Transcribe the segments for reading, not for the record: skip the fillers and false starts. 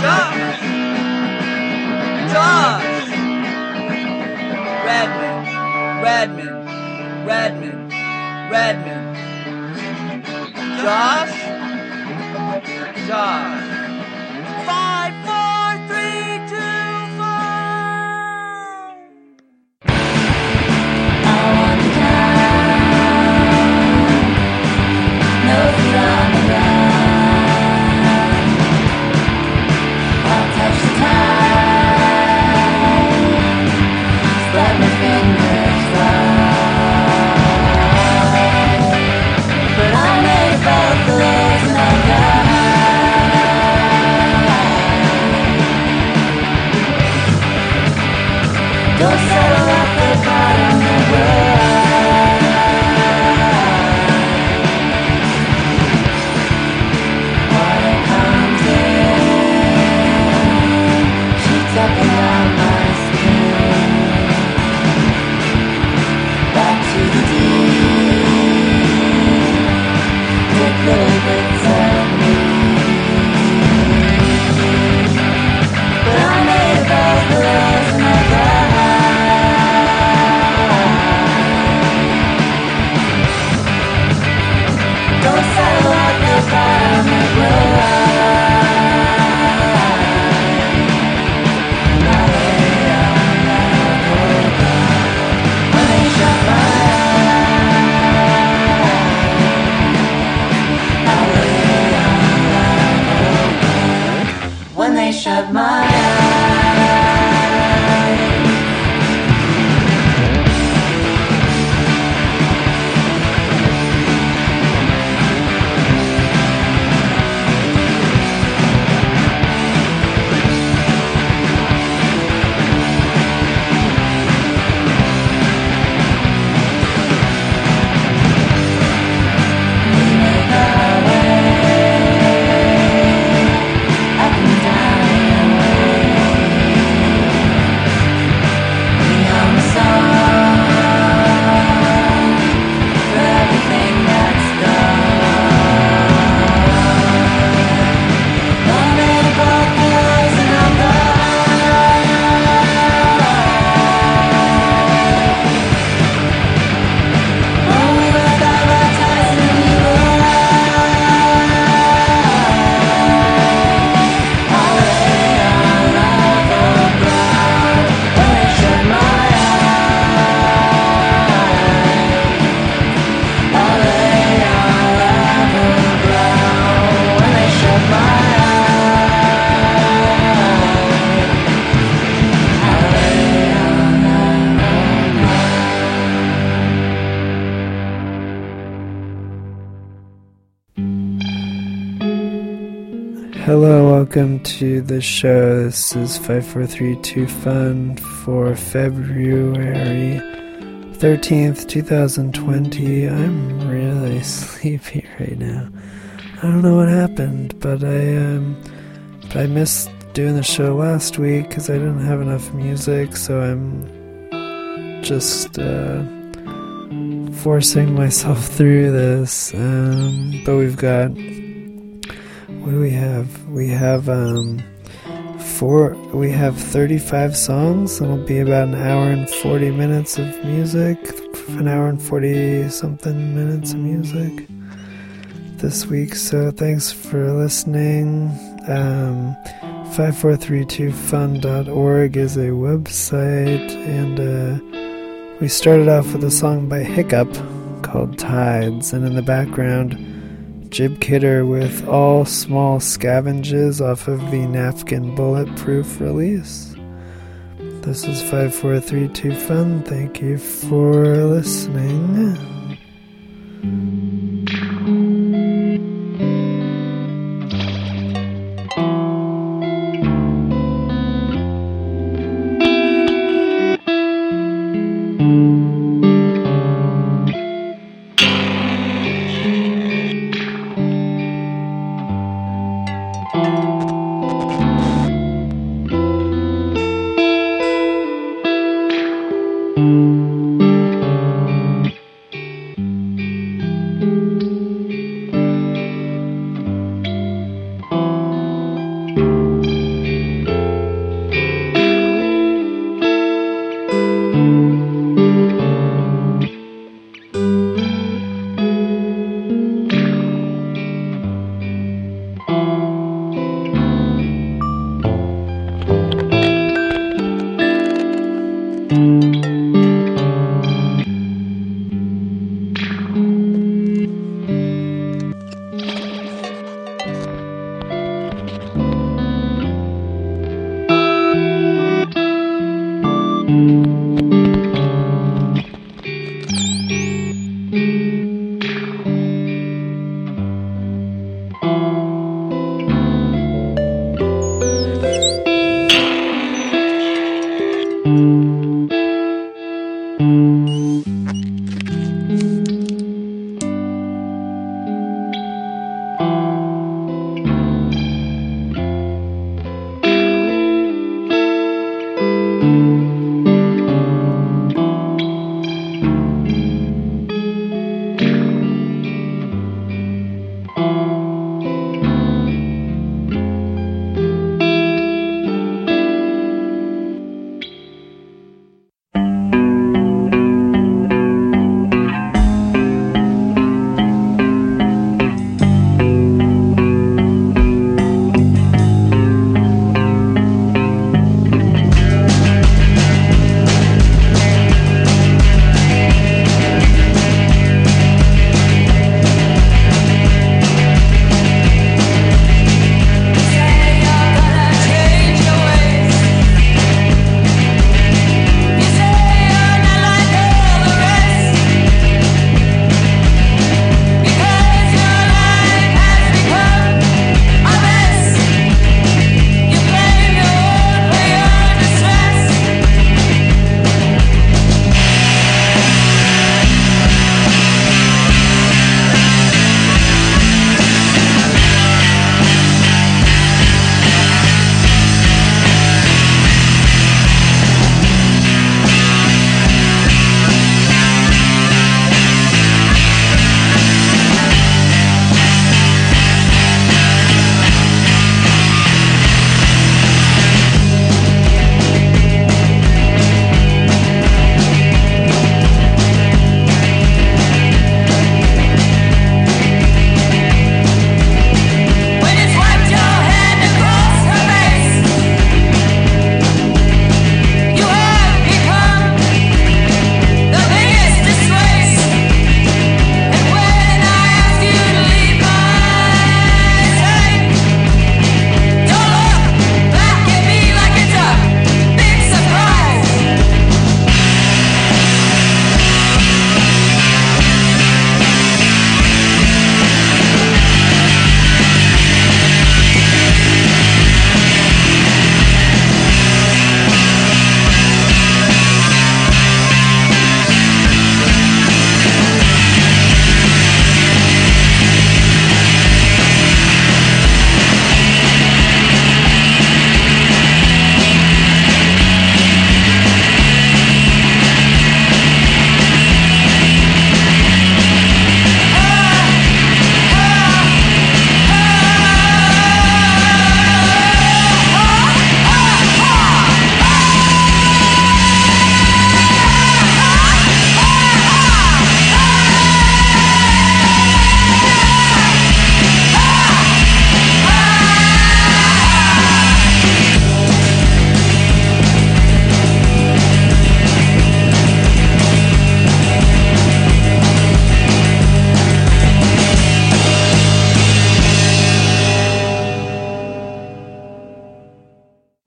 Josh! Josh! Redmond, Redmond, Redmond, Redmond. Josh? Josh. 5, 4, 3, 2, 5. I wanna die. No feet on the ground. I'll touch the tide. Let my fingers fly. But I made both the lows and I'll die. Don't settle at the bottom of the water comes in, sheets up and down my skin. Back to the deep, take little bits of me. But I made both the lows and I died. Don't settle at the bottom of the line. And I lay on level ground when they shut my eyes. I lay on level ground when they shut my eyes. Hello, welcome to the show. This is 5432 Fun for February 13th, 2020. I'm really sleepy right now. I don't know what happened, but I missed doing the show last week because I didn't have enough music, so I'm just forcing myself through this. But we've got... What do we have? We have 35 songs. It'll be about an hour and 40 minutes of music. An hour and 40 something minutes of music this week. So thanks for listening. 5432fun.org is a website, and we started off with a song by Hiccup called Tides, and in the background Jib Kidder with All Small Scavenges off of the Napkin Bulletproof release. This is 5432 Fun. Thank you for listening.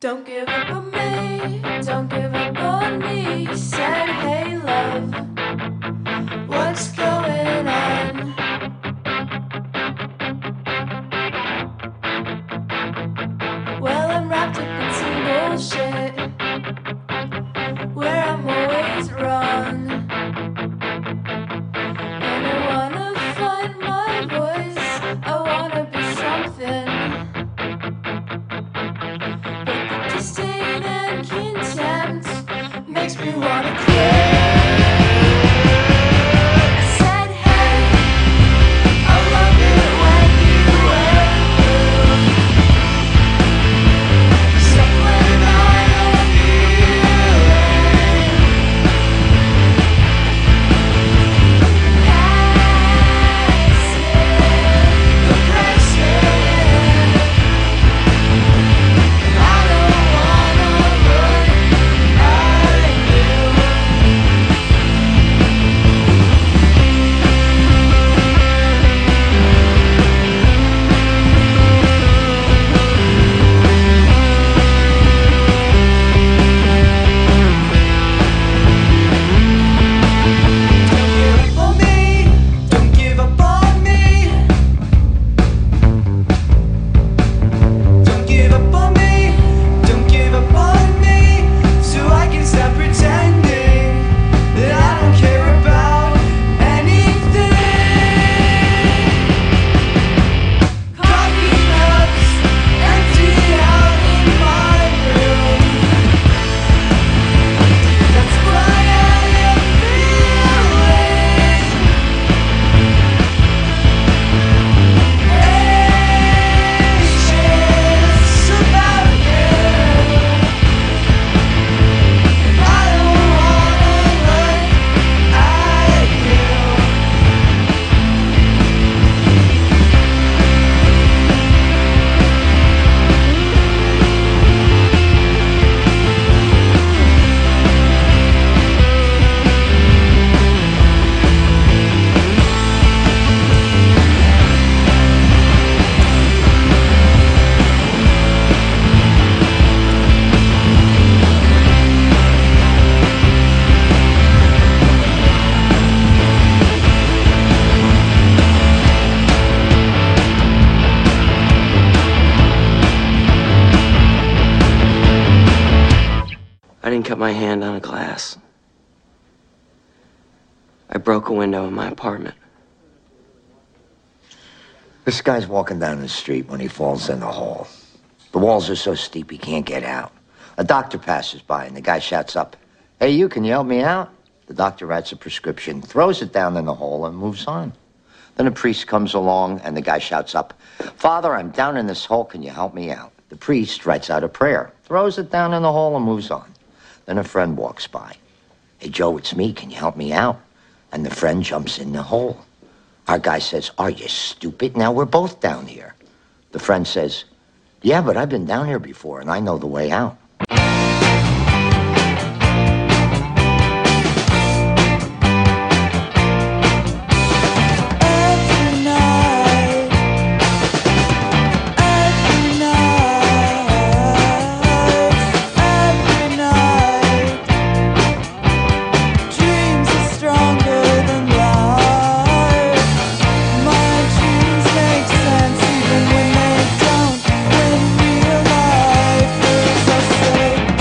Don't give up on me, don't give up on me. You said, hey love, what's going on? Well, I'm wrapped up in some bullshit where I'm always wrong, and I wanna find my voice, I wanna be something, but the disdain and contempt makes me wanna quit. I said, hey, I love it when you wear blue. Someone I don't feel passive aggressive. I don't wanna look at you. Don't give up on me, don't give up on me, don't give up on me, so I can stop pretending that I don't care about anything. Coffee cups empty out in my room. That's why I am feeling anxious about you. I don't wanna look at you. I didn't cut my hand on a glass. I broke a window in my apartment. This guy's walking down the street when he falls in the hole. The walls are so steep he can't get out. A doctor passes by and the guy shouts up, "Hey, you, can you help me out?" The doctor writes a prescription, throws it down in the hole, and moves on. Then a priest comes along and the guy shouts up, "Father, I'm down in this hole, can you help me out?" The priest writes out a prayer, throws it down in the hole, and moves on. Then a friend walks by. "Hey, Joe, it's me, can you help me out?" And the friend jumps in the hole. Our guy says, "Are you stupid? Now we're both down here." The friend says, "Yeah, but I've been down here before and I know the way out." Every night, dreams are stronger than life. My dreams make sense even when they don't. When real life is, I say,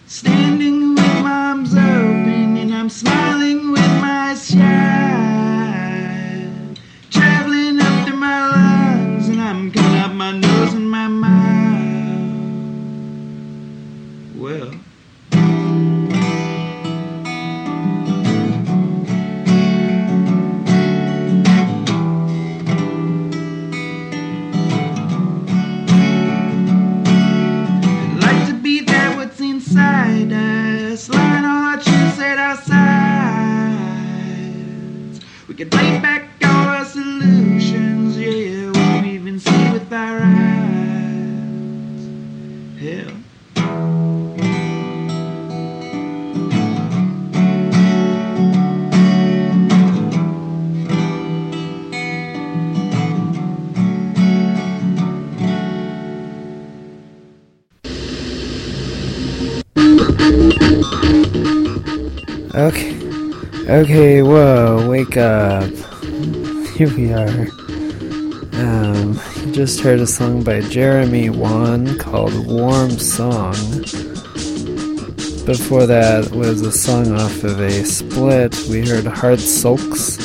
Standing with my arms open and I'm smiling with my eyes shut. Traveling up to my lungs and I'm coming up my nose and my mouth. Well, inside us, line our truths at our sides. We can take back all our solutions, yeah, we won't even see with our eyes. Hell. Okay, whoa, wake up. Here we are. You just heard a song by Jeremy Wan called Warm Song. Before that was a song off of a split. We heard Hard Sulks.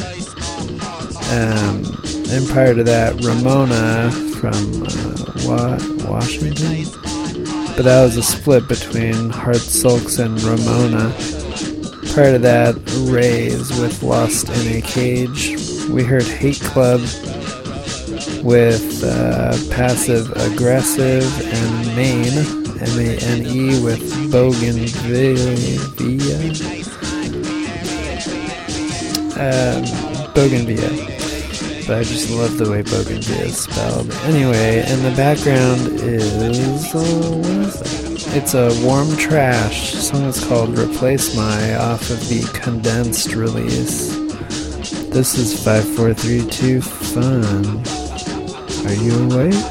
And prior to that, Ramona from Washington. But that was a split between Hard Sulks and Ramona. Prior to that, Rays with Lost in a Cage. We heard Hate Club with Passive Aggressive and Maine, M-A-N-E, with Bougainvillea. Bougainvillea. But I just love the way Bougainvillea is spelled. Anyway, in the background is... what is that? It's a Warm Trash. The song is called Replace My off of the Condensed release. This is 5432 Fun. Are you awake?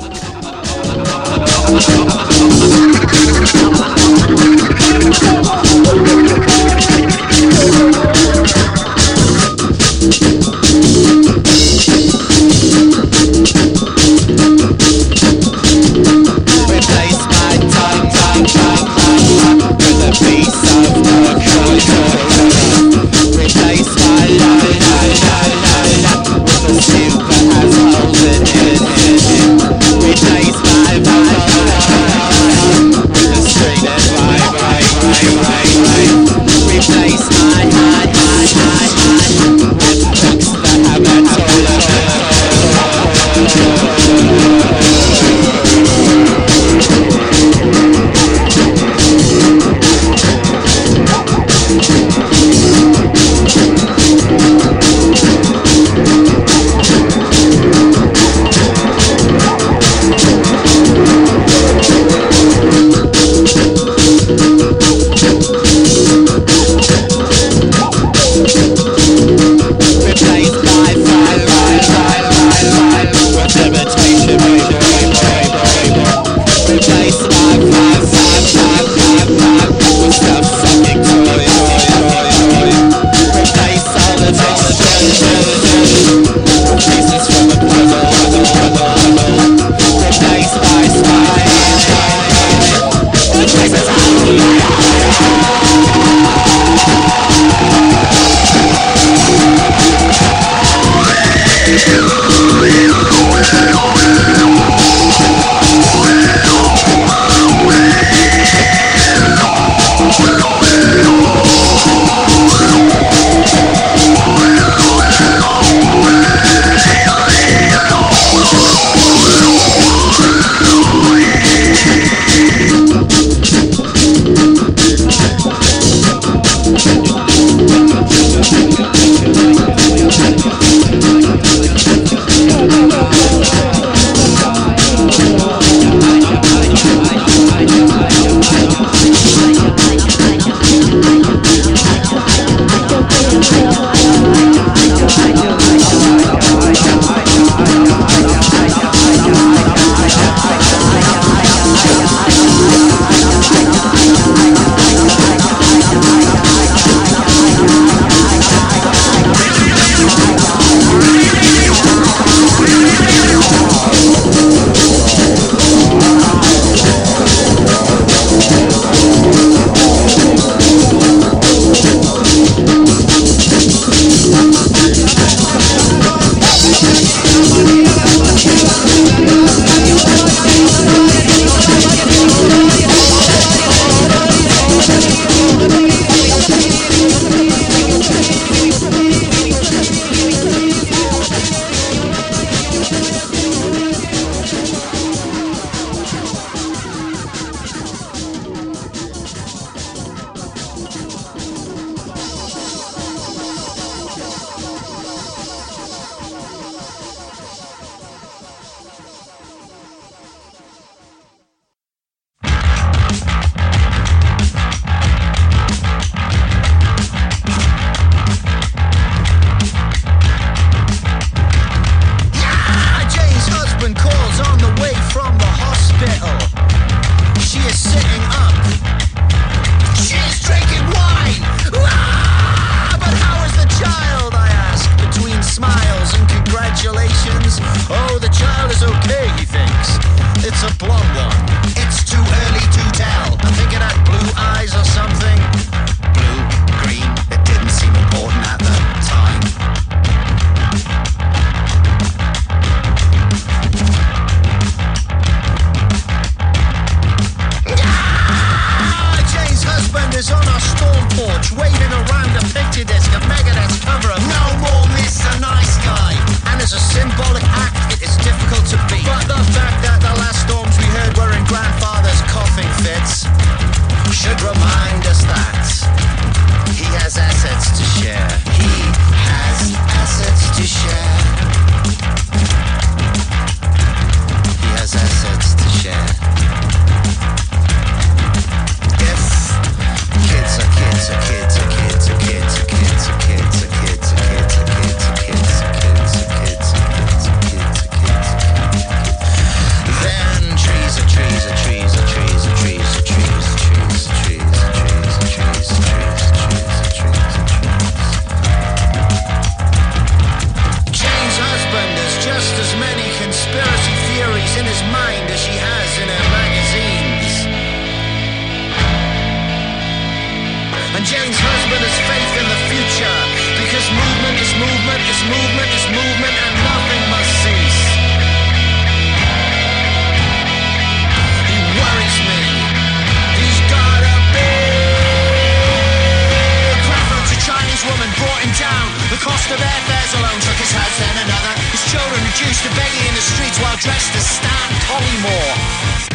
Slash waving around a picture disc of Megadeth's cover of No More Mr. Nice Guy. And as a symbolic act, it is difficult to beat. But the fact that the last storms we heard were in grandfather's coughing fits should remind us that he has assets to share. He has assets to share. He has assets to share. If kids are kids are kids are kids are kids are kids are kids are kids are kids are kids are kids are kids are kids are kids are kids are kids, then trees are trees are trees are trees are trees are trees are trees are trees are trees are trees are trees are trees are trees. Jane's husband has just as many conspiracy theories in his mind as she has in her magazines. And Jane's husband has faith in the future, because movement is movement is movement is movement, and nothing must cease. He worries me. He's got a big preference. A Chinese woman brought him down. The cost of airfares alone took his house, then another. His children reduced to begging in the streets while dressed as Stan Collymore.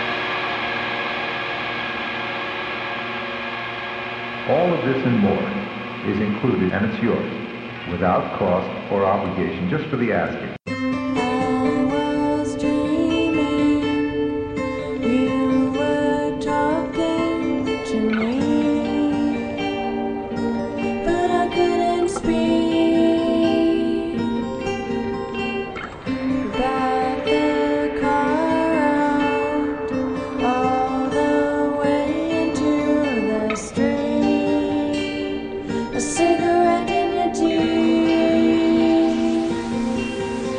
All of this and more is included and it's yours, without cost or obligation, just for the asking. A cigarette in your teeth.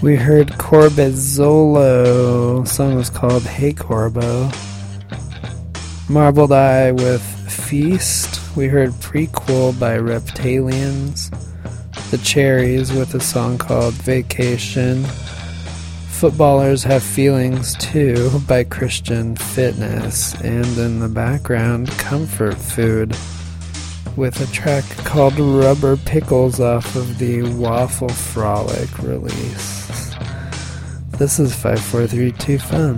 We heard Corbezzolo. The song was called Hey Corbo. Marbled Eye with Feast. We heard Prequel by Reptalians. The Cherries with a song called Vacation. Footballers Have Feelings Too by Christian Fitness. And in the background, Comfort Food with a track called Rubber Pickles off of the Waffle Frolic release. This is 5432 Fun.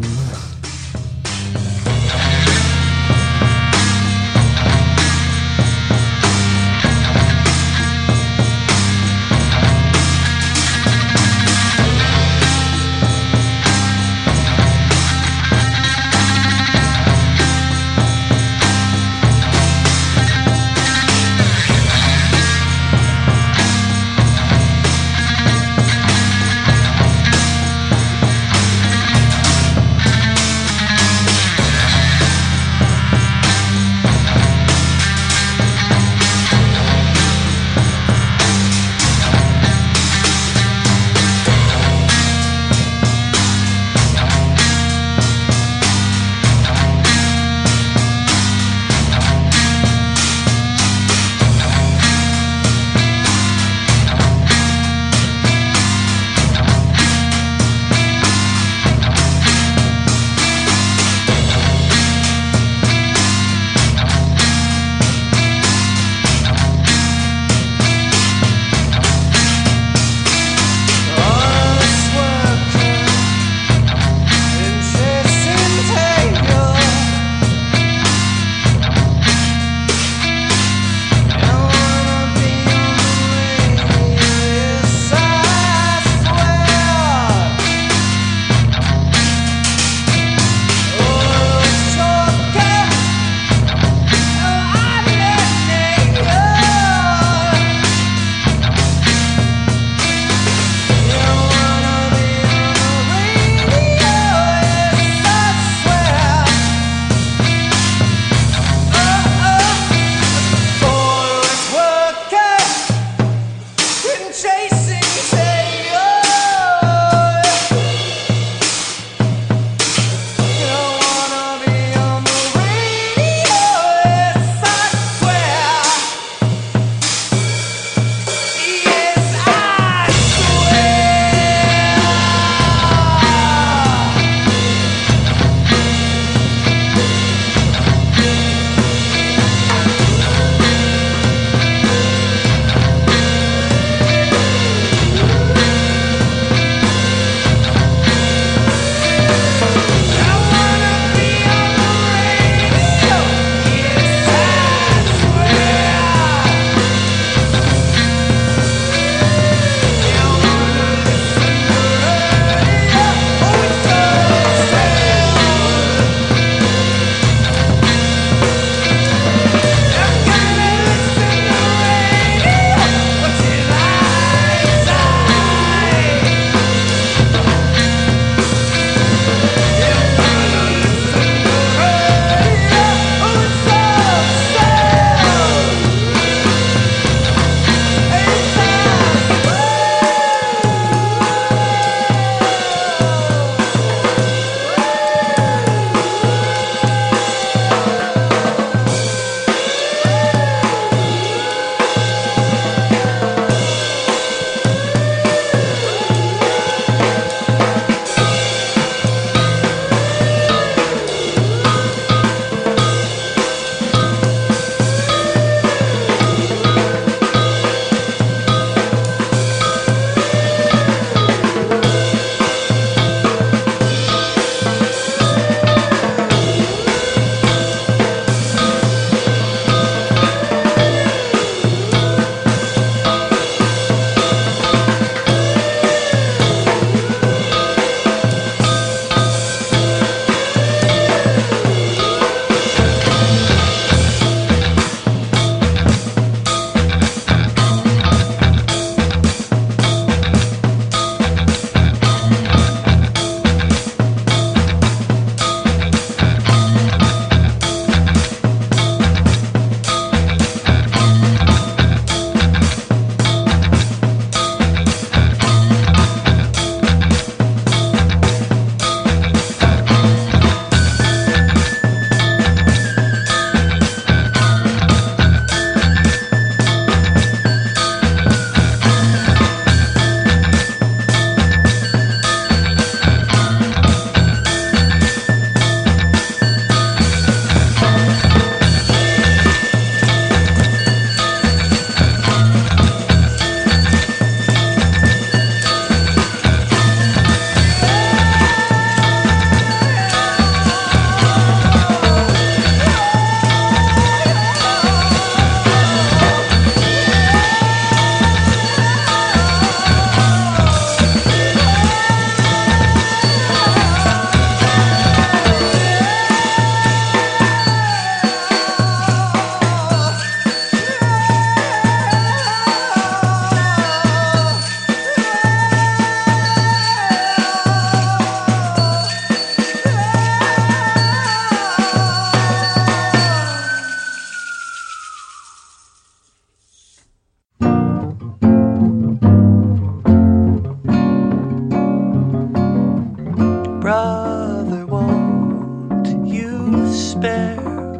there,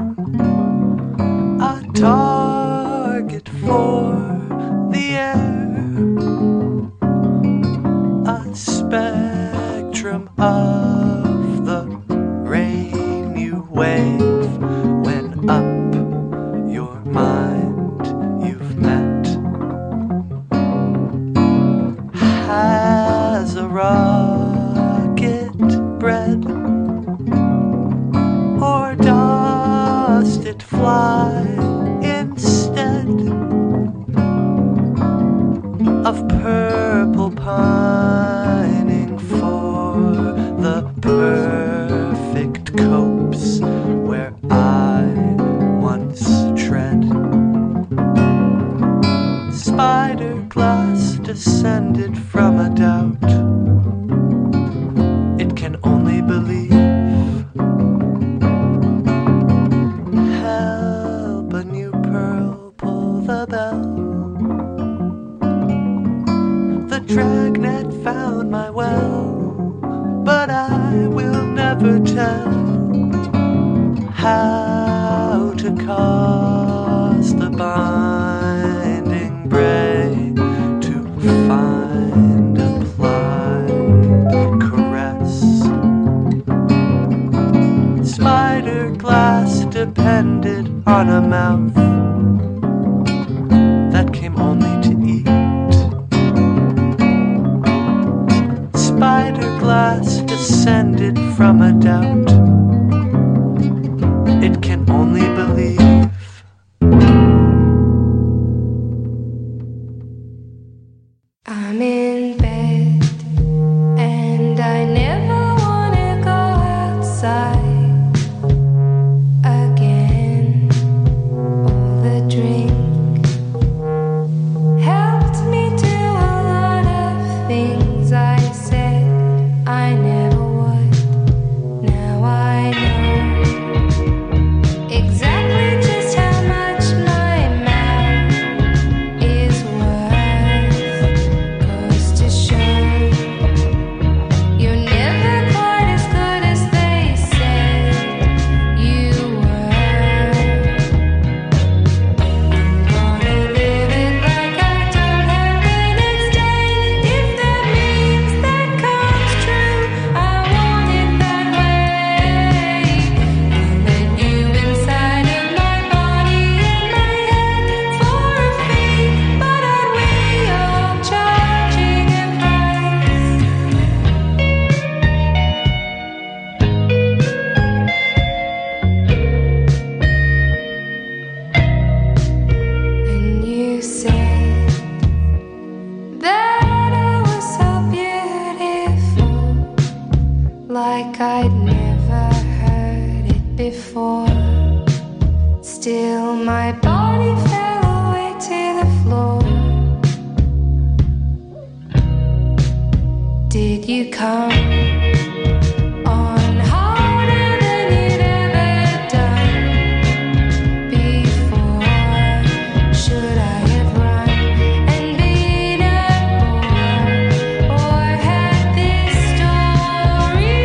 a target for the air, a spectrum of the rain you wave when up your mind you've met. Has a rocket bred, or does it fly instead of purple pining for the perfect copse where I once tread? Spider glass descended from a doubt it can only believe. Help a new pearl pull the bell. The dragnet found my well, but I will never tell how to cause the binding bray to find applied caress. Spider glass depended on a mouth that came only to eat. Spider glass descended from a doubt it can only believe. I'm in bed and I never wanna go outside again. All the drink helped me do a lot of things I said I never would. Now I know exactly just how much my mouth is worth. Goes to show you're never quite as good as they said you were. Gonna live it like I don't have the next day. If that means that comes true, I want it that way. And then you inside of my body and my head for a fee, but aren't we all charging a price? And you said that I was so beautiful, like I'd never heard it before. Still, my body fell away to the floor. Did you come on harder than you'd ever done before? Should I have run and been a bore, or had this story?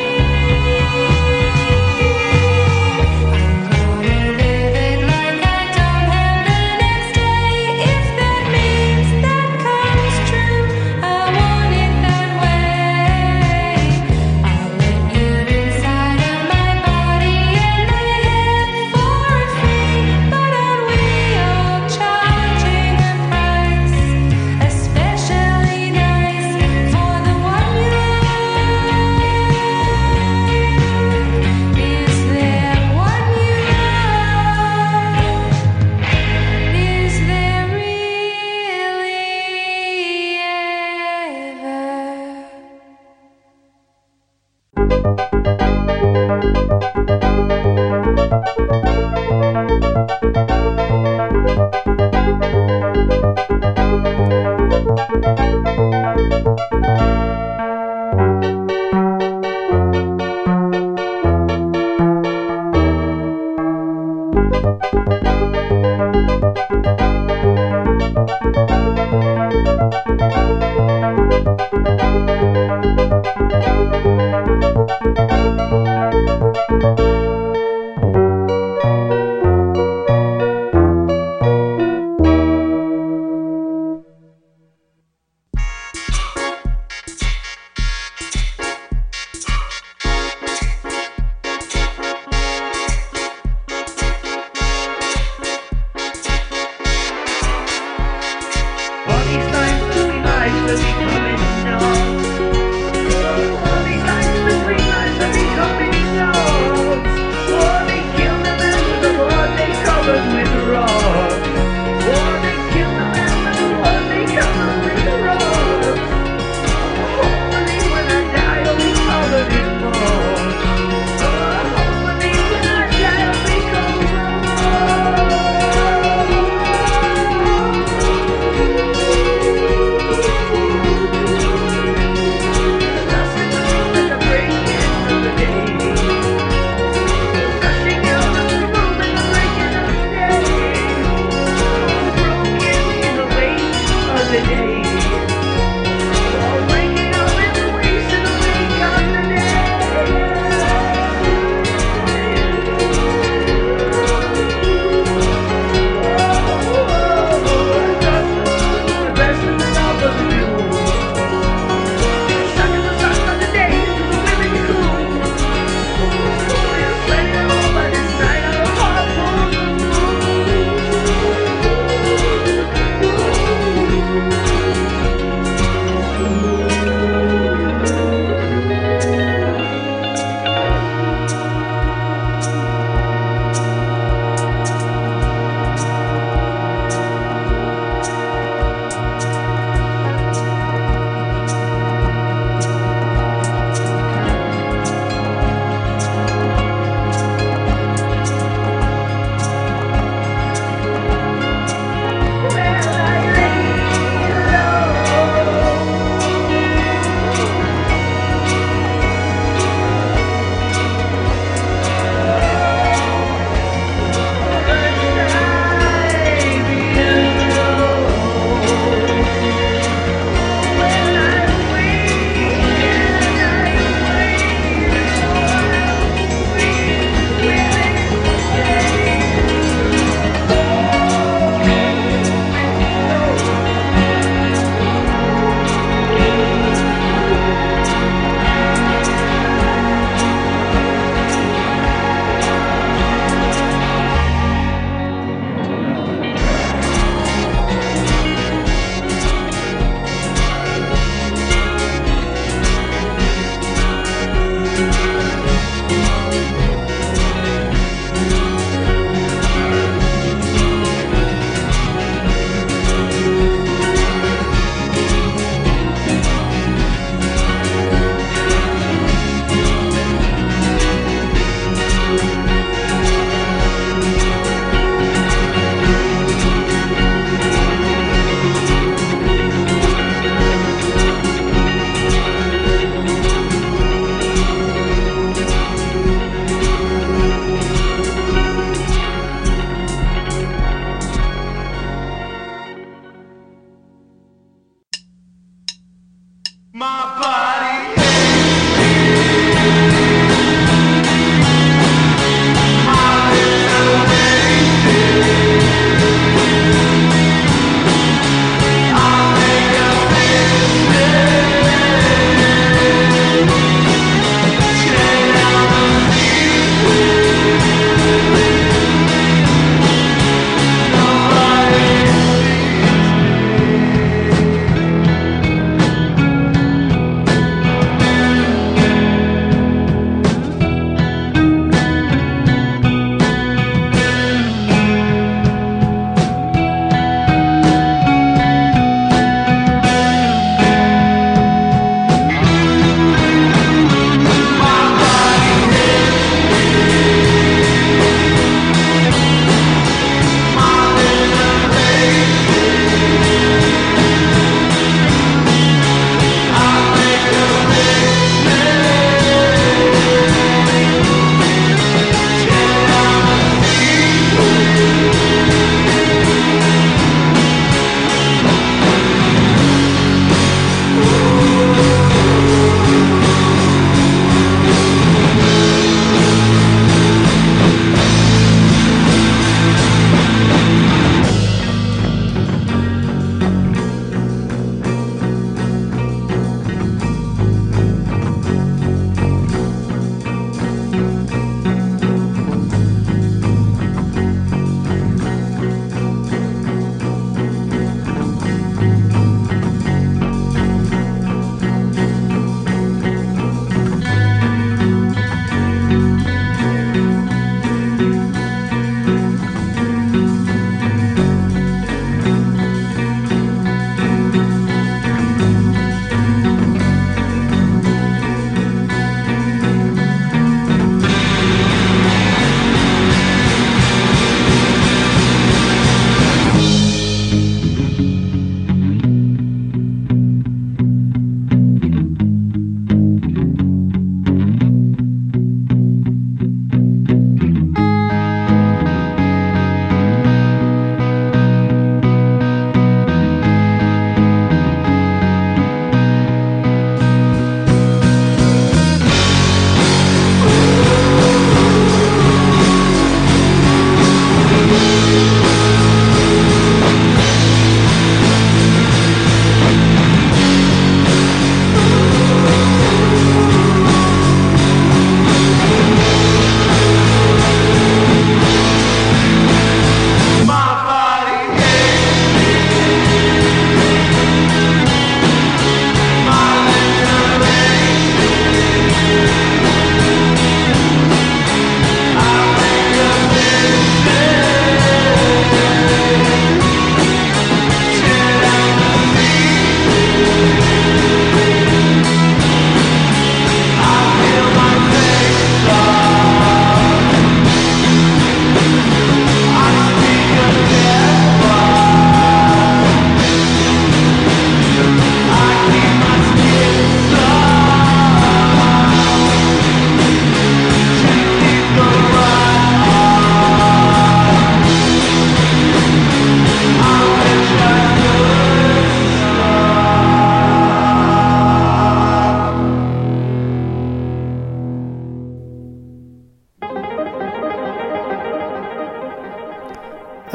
I'm gonna live it like I don't have the next day. If that means that comes true, I want it that way.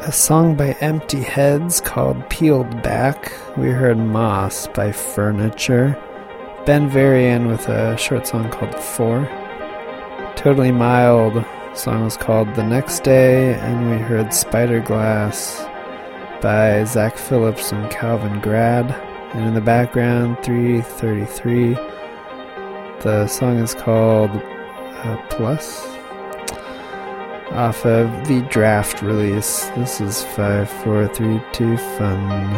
a song by Empty Heads called Peeled Back. We heard Moss by Furniture. Ben Varian with a short song called Four. Totally Mild, the song was called The Next Day, and we heard Spider Glass by Zach Phillips and Calvin Grad. And in the background, 333. The song is called Plus, off of the Draft release. This is 5432 Fun.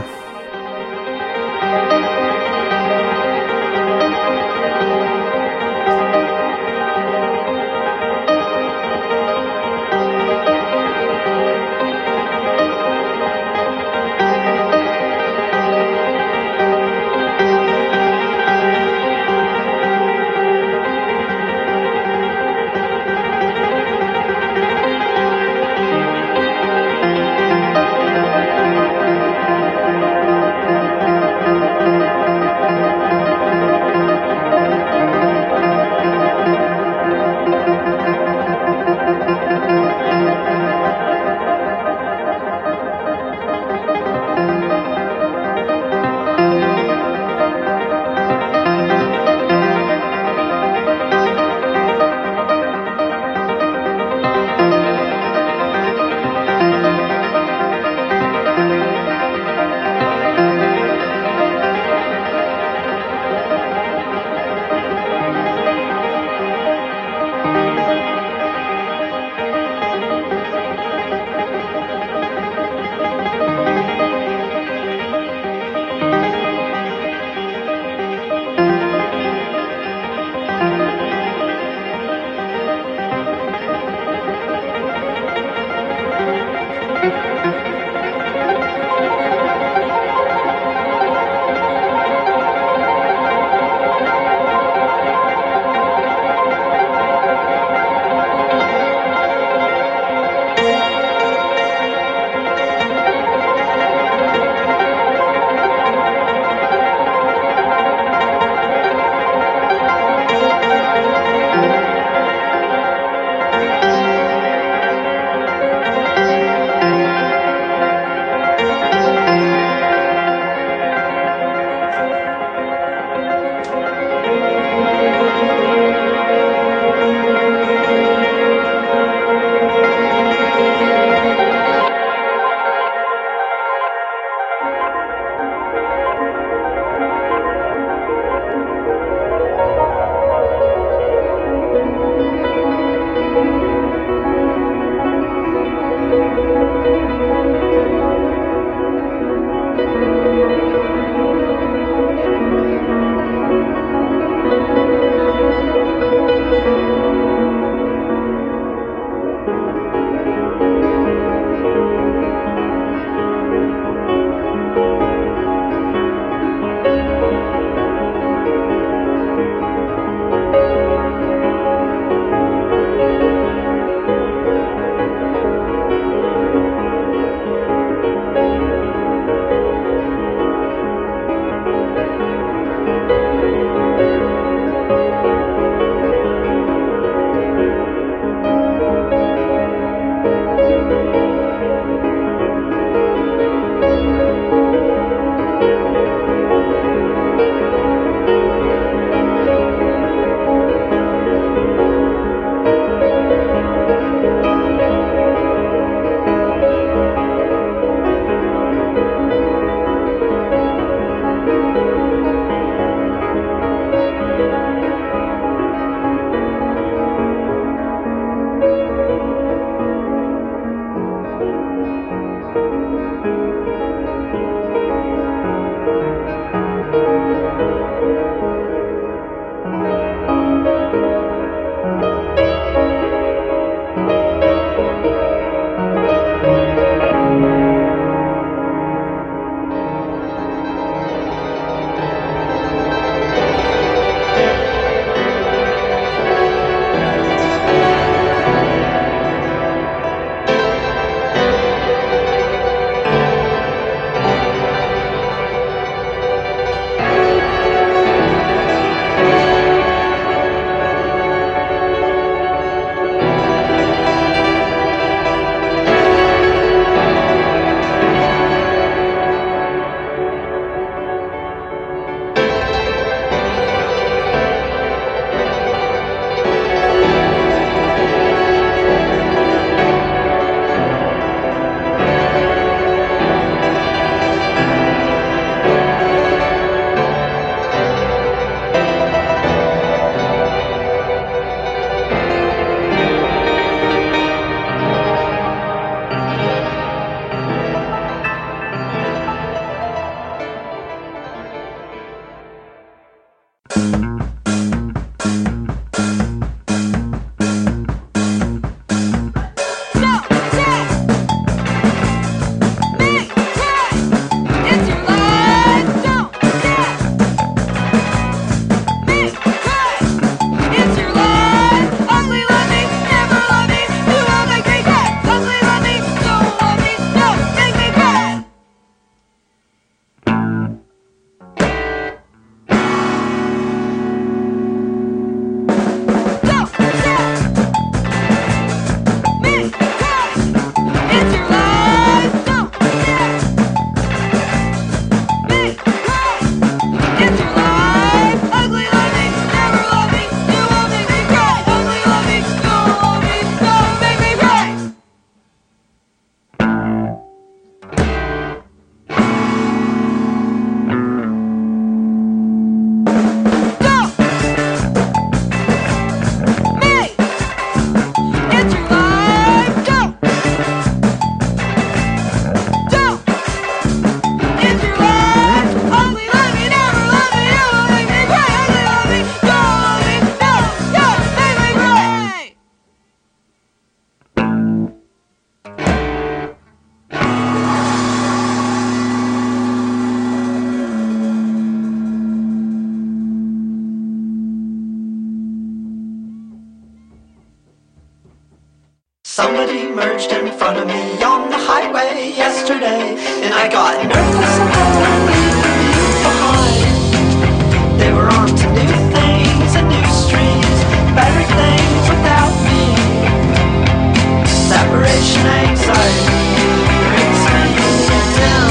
Somebody merged in front of me on the highway yesterday, and I got nervous about leaving you behind. They were on to new things and new streets, better things without me. Separation anxiety brings me down.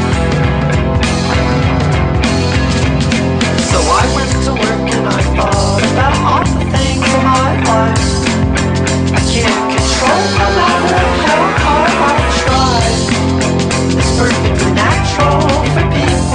So I went to work and I thought about all the things in my life I can't control, no matter how hard I try. It's perfectly natural for people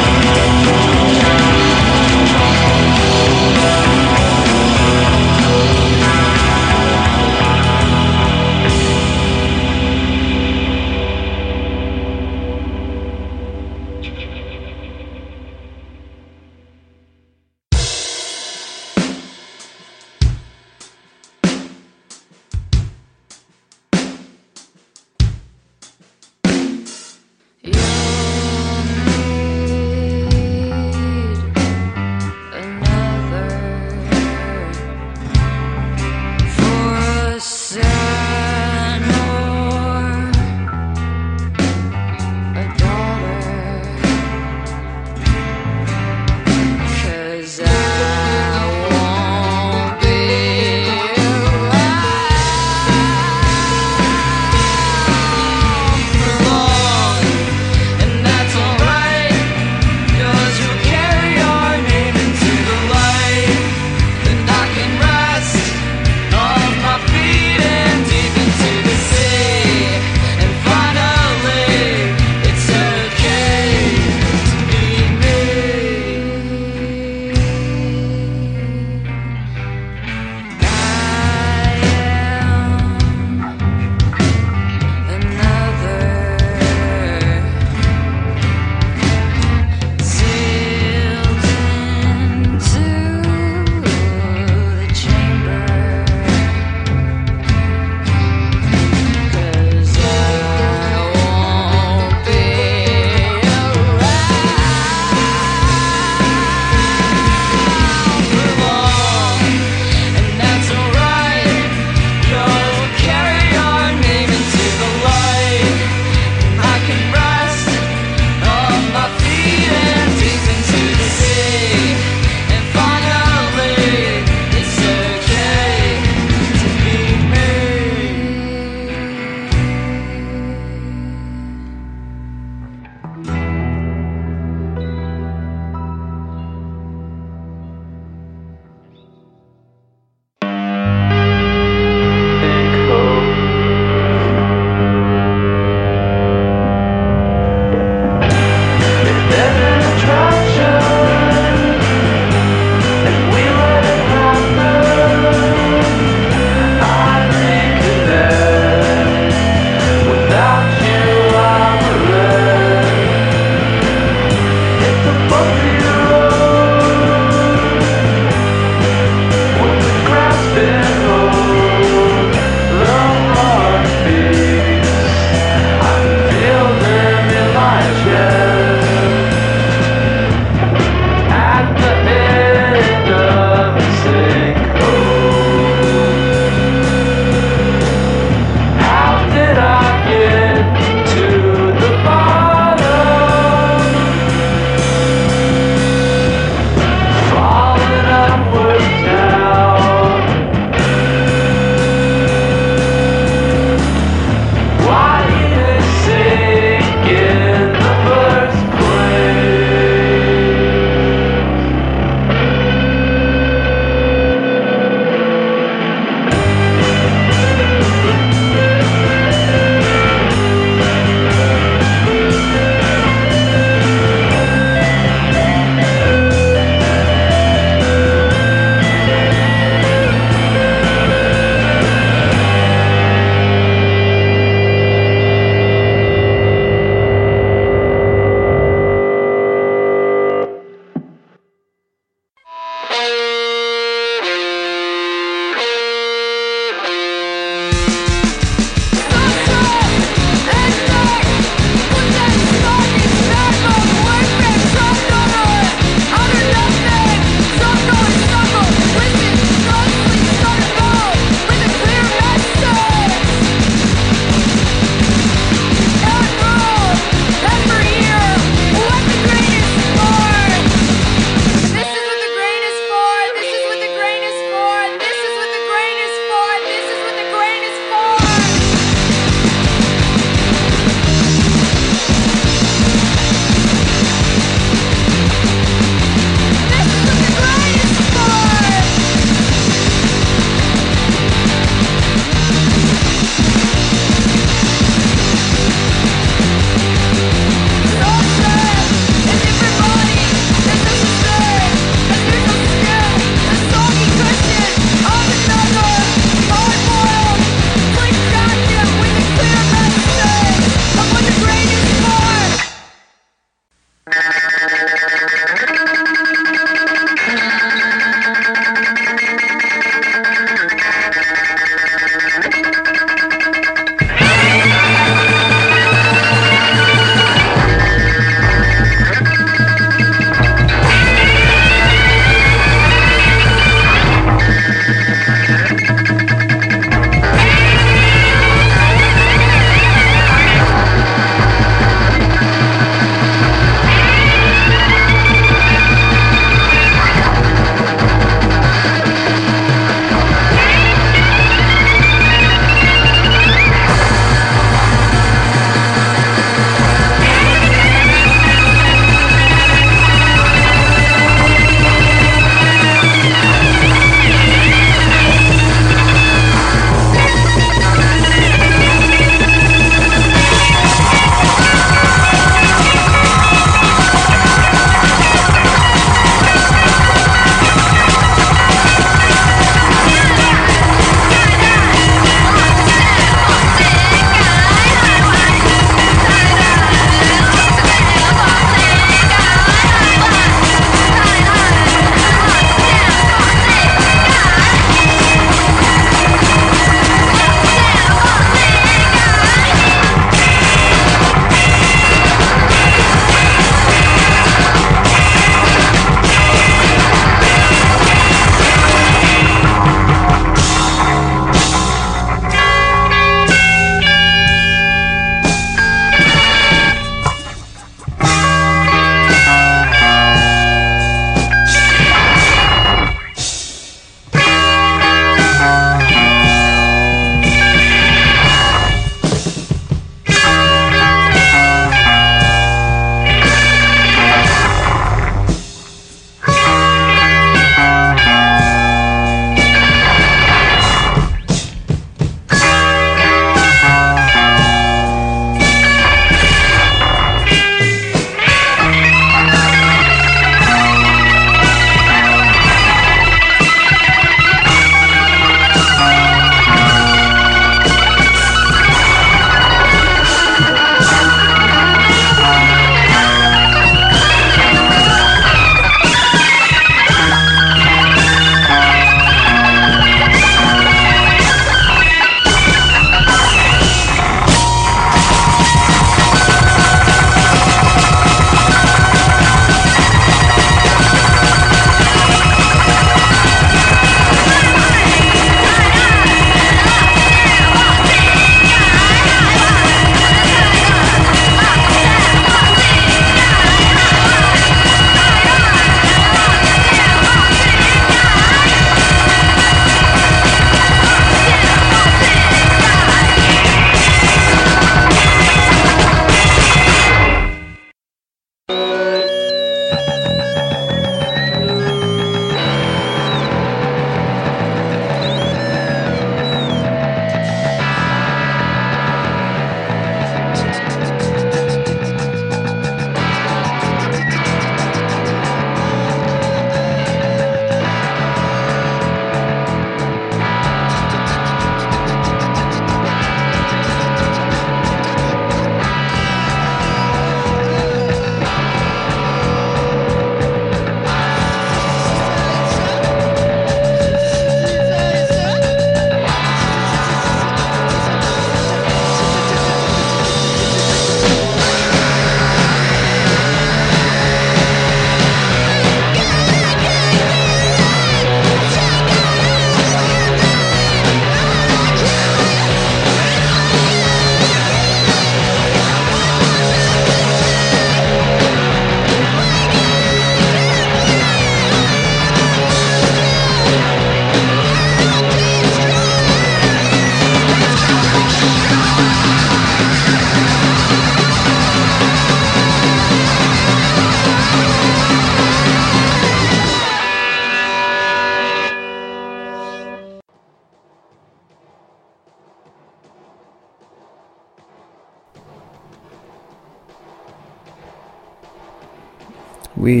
We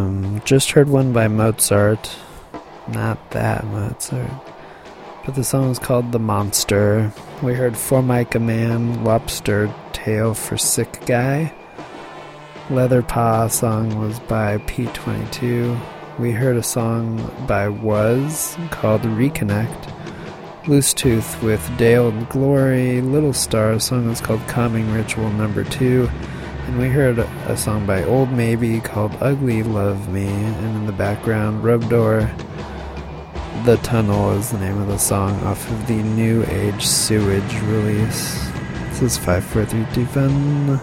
just heard one by Mozart. Not that Mozart. But the song is called The Monster. We heard Formica Man, Lobster Tail for Sick Guy. Leather Paw song was by P22. We heard a song by Was called Reconnect. Loose Tooth with Dale and Glory. Little Star, a song that's called Calming Ritual No. 2. And we heard a song by Old Maybe called Ugly Love Me. And in the background, Rub Door. The Tunnel is the name of the song off of the New Age Sewage release. This is 5432 Fun.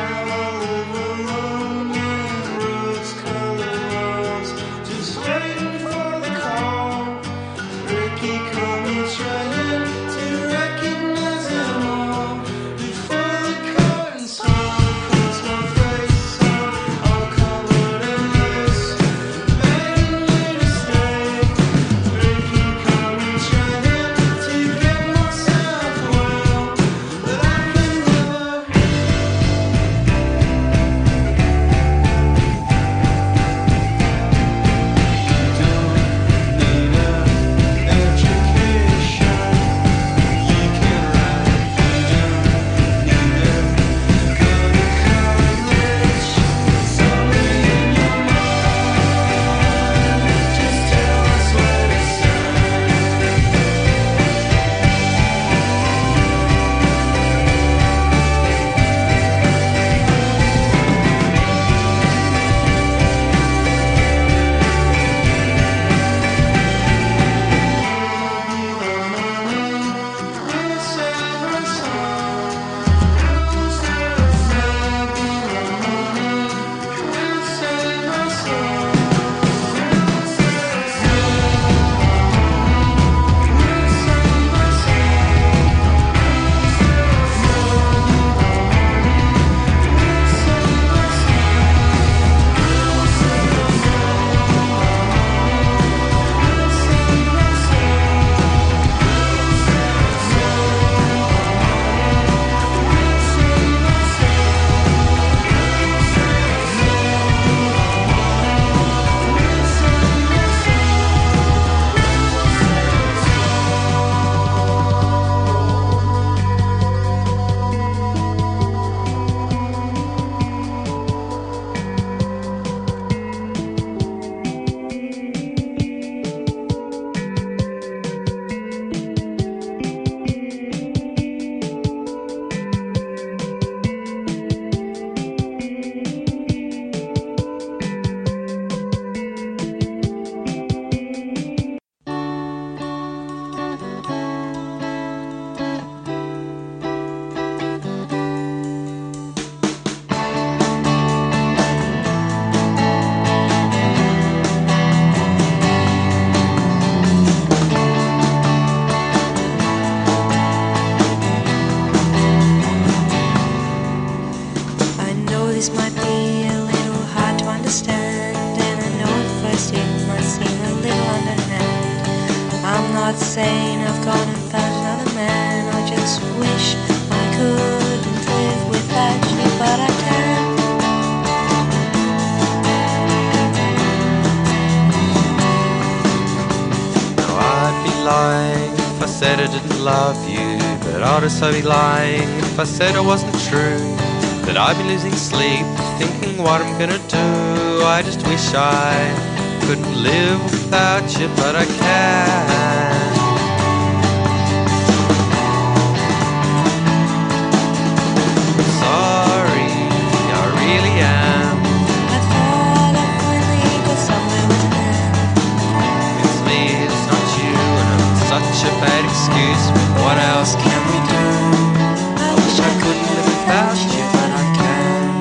never live alone in rose-colored walls, just waiting for the call. Ricky coming trying to recognize them all before the curtains fall. Puts my face up, all covered in lace, begging me to stay. Ricky coming trying to get myself well, but I can never. I know this might be a little hard to understand, and I know at first it might seem a little underhand. I'm not saying I've gone and found another man, I just wish I couldn't live without you, but I can. Now I'd be lying if I said I didn't love you, but I'd also be lying if I said it wasn't true. That I'd be losing sleep, thinking what I'm gonna do. I just wish I couldn't live without you, but I can. Sorry, I really am. I thought I finally got somewhere with a man. It's me, it's not you, and I'm such a bad excuse. But what else can we do? I wish I couldn't live without you, but I can.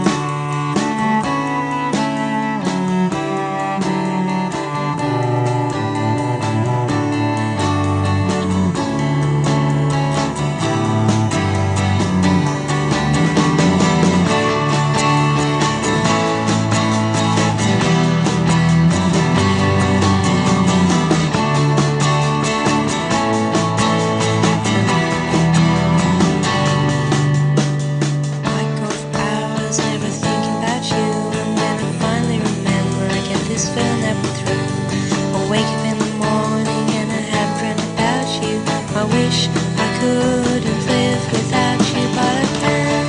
I go for hours never thinking about you, and when I finally remember, I get this feeling that we're through. I wake up in the morning and I have dreamt about you. I wish I couldn't live without you, but I can.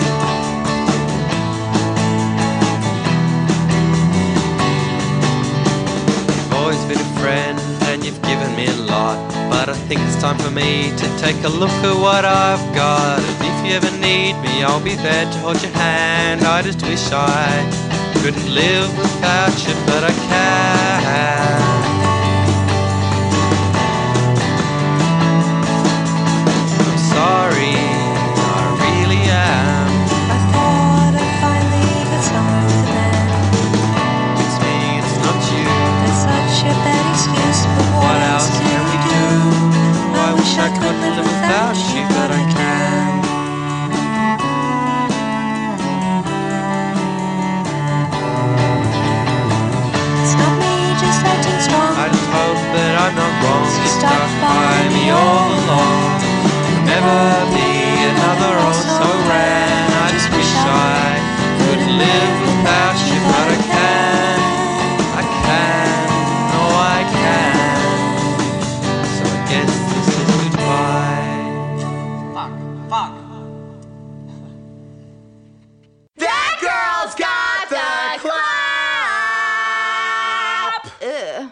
You've always been a friend and you've given me a lot, but I think it's time for me to take a look at what I've got. And if you ever need me, I'll be there to hold your hand. I just wish I couldn't live without you, but I can. I'm sorry, I really am. I thought I finally never be another old so ran. I just wish I could live without you, but I can, oh I can. So I guess this is goodbye. Fuck. That girl's got the clap! Ugh.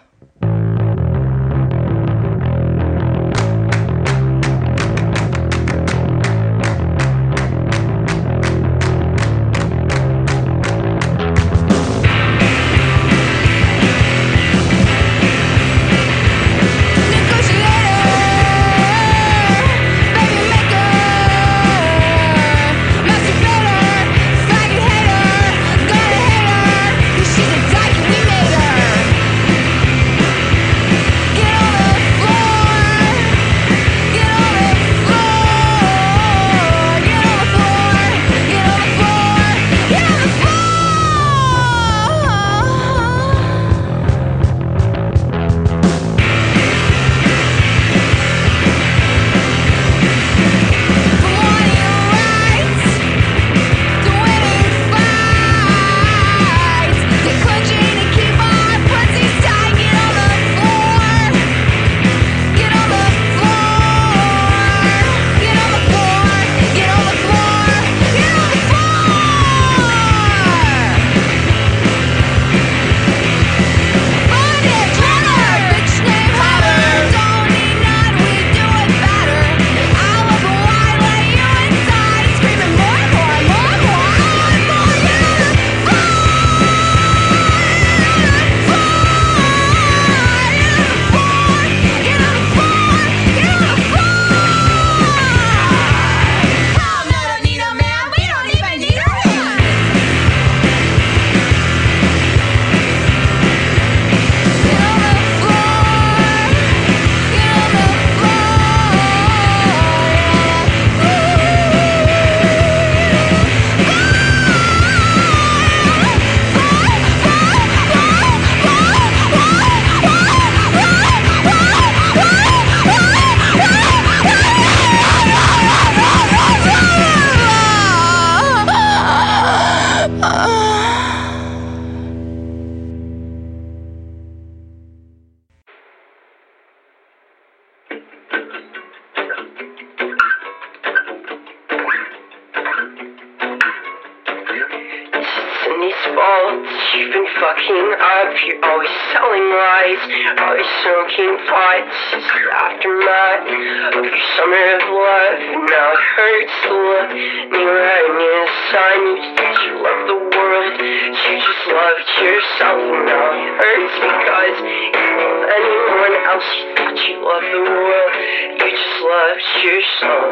Cindy's fault. You've been fucking up. You're always telling lies. Always smoking pots. It's the aftermath of your summer of love. And now it hurts to look. And you're writing a sign. You said you love the world. You just loved yourself. And now it hurts because you love anyone else. You thought you loved the world. You just loved yourself.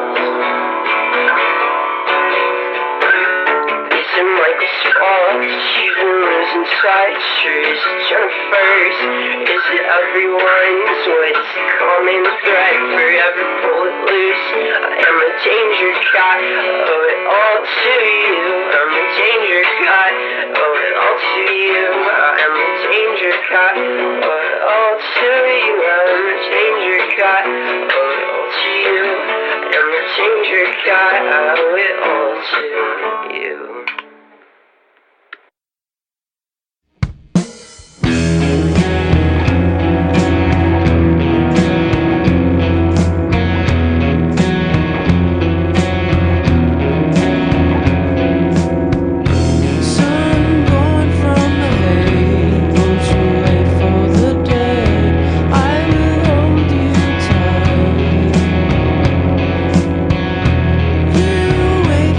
Is it Michael's fault? You've been losing touch. Or is it Jennifer's? Is it everyone's? What's the common thread? Forever pull it loose. I am a danger cat. Owe it all to you. I'm a danger cat. Owe it all to you. I am a danger cat. Owe it all to you. I'm a danger cat. Owe it all to you. I'm a danger cat. I owe it all to you. Wait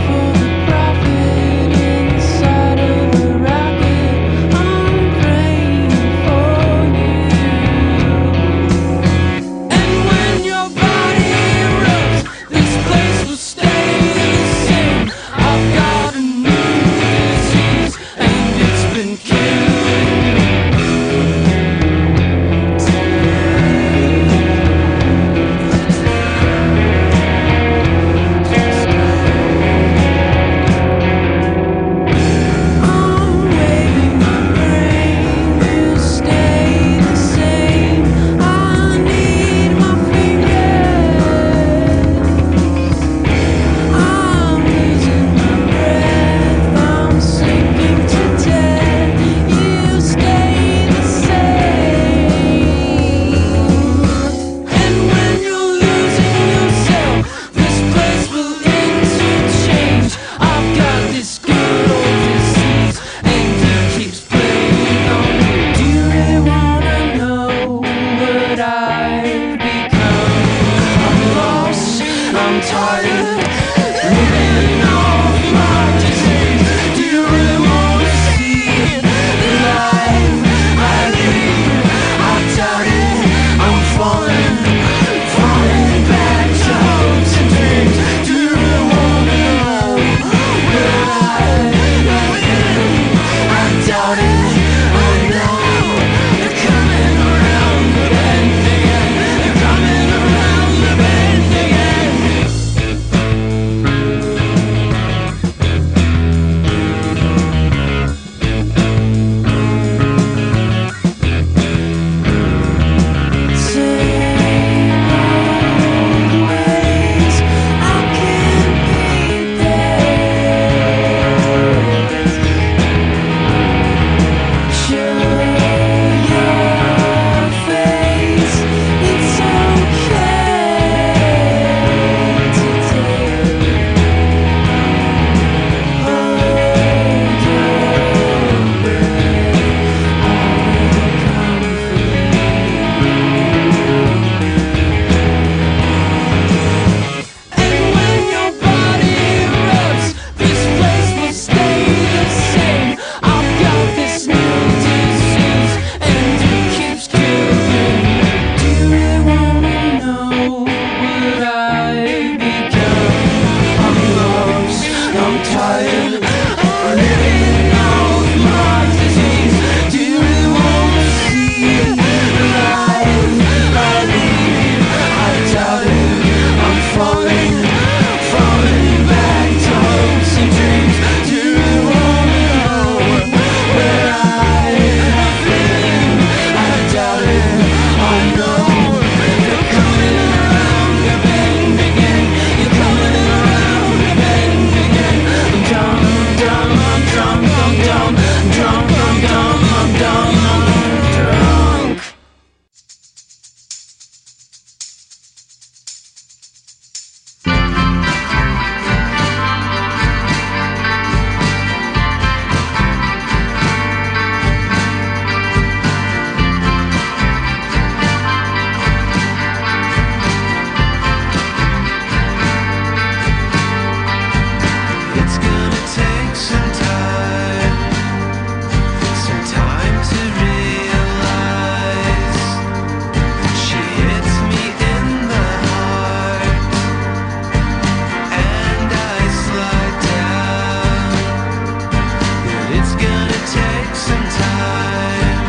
It's gonna take some time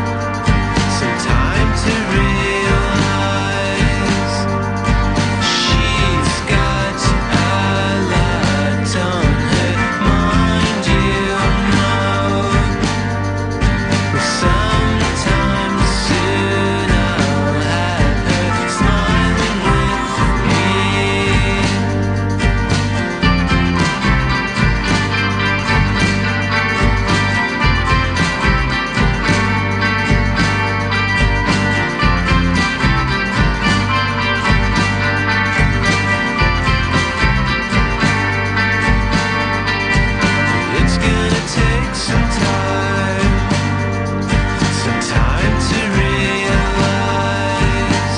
to realize she's got a lot on her mind, you know. Sometime soon I'll have her smiling with me. It's gonna take some time to realize.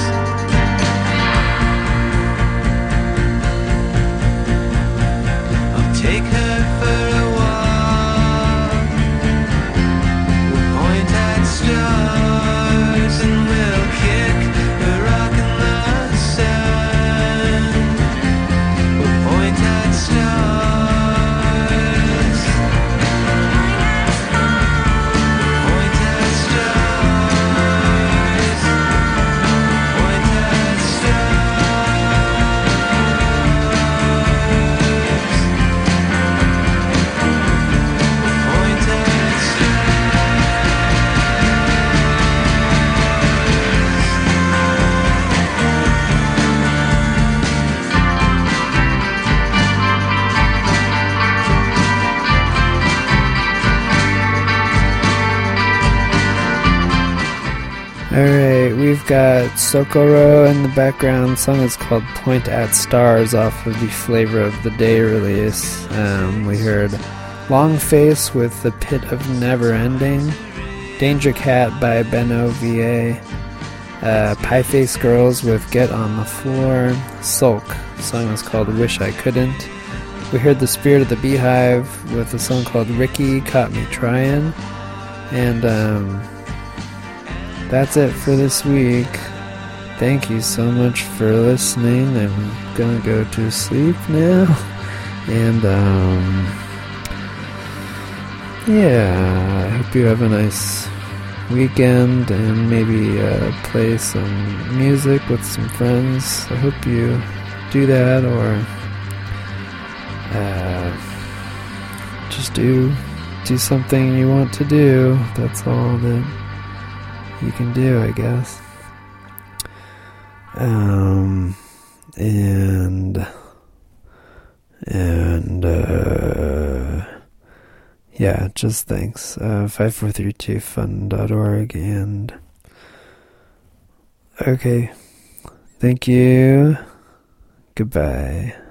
I'll take her for a walk. We'll point at stars and we'll kick a rock in the sand. We'll point at stars. Point at stars. Point at stars. Point at Alright, we've got Socorro in the background. The song is called Point at Stars off of the Flavor of the Day release. We heard Long Face with The Pit of Never Ending, Danger Cat by Benno VA, Pie Face Girls with Get on the Floor, Sulk. The song is called Wish I Couldn't. We heard The Spirit of the Beehive with a song called Ricky Caught Me Tryin'. And that's it for this week. Thank you so much for listening. I'm gonna go to sleep now. And yeah, I hope you have a nice weekend and maybe play some music with some friends. I hope you do that, or just do something you want to do. That's all that you can do, I guess. Yeah, just thanks. 5432fun.org, and okay, thank you. Goodbye.